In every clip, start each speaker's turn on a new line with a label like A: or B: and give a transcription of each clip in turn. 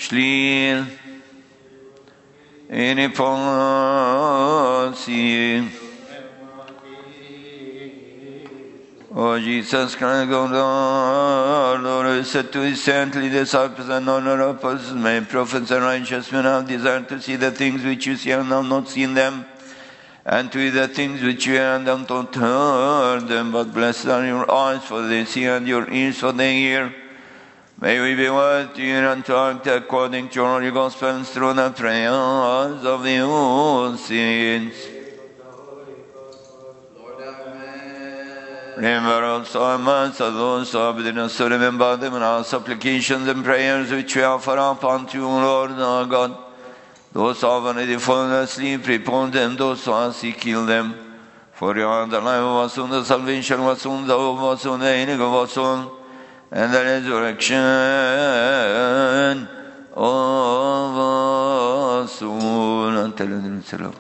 A: Shlil, Iniposi. O Jesus Christ, God, Lord, who said to his saintly disciples and honor apostles, may prophets and righteous men have desired to see the things which you see and have not seen them, and to hear the things which you hear and have not heard them. But blessed are your eyes, for they see, and your ears, for they hear. May we be worthy to hear and to act according to your holy gospel and through the prayers of the whole saints. Remember also our minds of those who have been us to remember them in our supplications and prayers which we offer up unto you, Lord our God. Those who have already fallen asleep, report them. Those who are sick, heal them. For you are the life of us, and the salvation of us, and the hope of us, and the healing of us all, and the resurrection of us all. Until the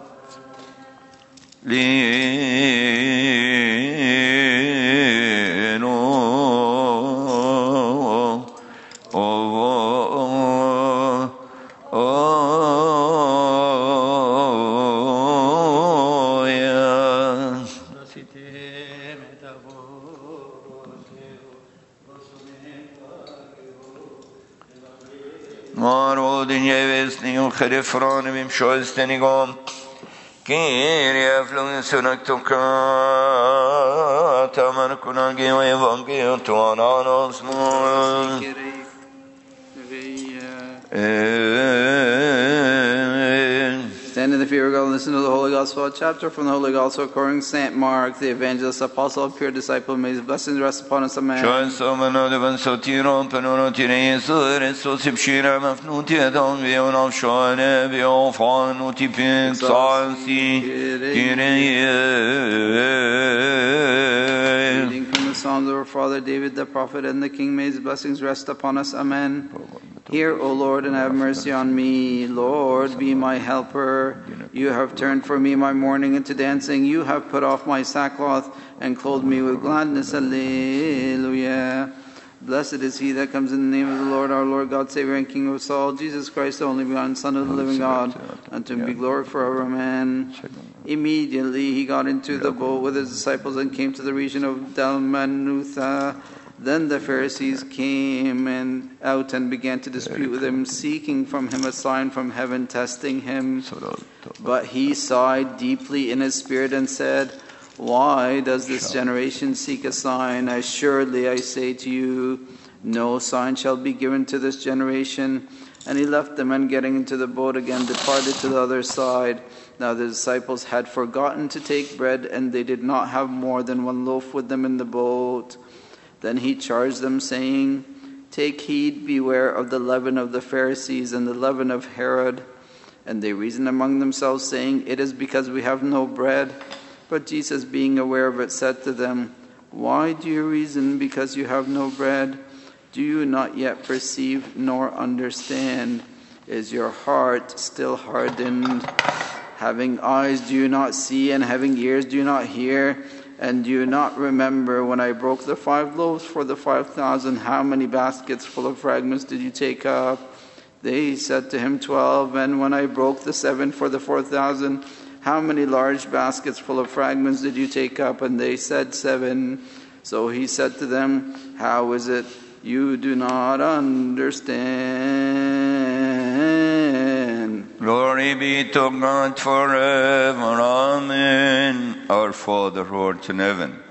A: Herefronim Scholstenigom Kyrie Flunsunaktoka Tamarkunagi Evangel to Ananos
B: Stand in the fear of God and listen to the Holy Gospel, a chapter from the Holy Gospel according to St. Mark, the evangelist, apostle, pure disciple. May his blessings rest upon us. Amen. Reading from the Psalms of our father David the prophet and the King, may his blessings rest upon us. Amen. Hear, O Lord, and have mercy on me. Lord, be my helper. You have turned for me my mourning into dancing. You have put off my sackcloth and clothed me with gladness. Alleluia. Blessed is he that comes in the name of the Lord, our Lord, God, Savior, and King of us all, Jesus Christ, the only begotten Son of the living God, unto him be glory forever. Amen. Immediately he got into the boat with his disciples and came to the region of Dalmanutha. Then the Pharisees came out and began to dispute with him, seeking from him a sign from heaven, testing him. But he sighed deeply in his spirit and said, why does this generation seek a sign? Assuredly I say to you, no sign shall be given to this generation. And he left them, and getting into the boat again, departed to the other side. Now the disciples had forgotten to take bread, and they did not have more than one loaf with them in the boat. Then he charged them, saying, take heed, beware of the leaven of the Pharisees and the leaven of Herod. And they reasoned among themselves, saying, it is because we have no bread. But Jesus, being aware of it, said to them, why do you reason because you have no bread? Do you not yet perceive nor understand? Is your heart still hardened? Having eyes, do you not see? And having ears, do you not hear? And do you not remember when I broke the 5 loaves for the 5,000, how many baskets full of fragments did you take up? They said to him, 12. And when I broke the 7 for the 4,000, how many large baskets full of fragments did you take up? And they said, 7. So he said to them, how is it you do not understand?
A: Glory be to God forever. Amen. Our Father who art in heaven,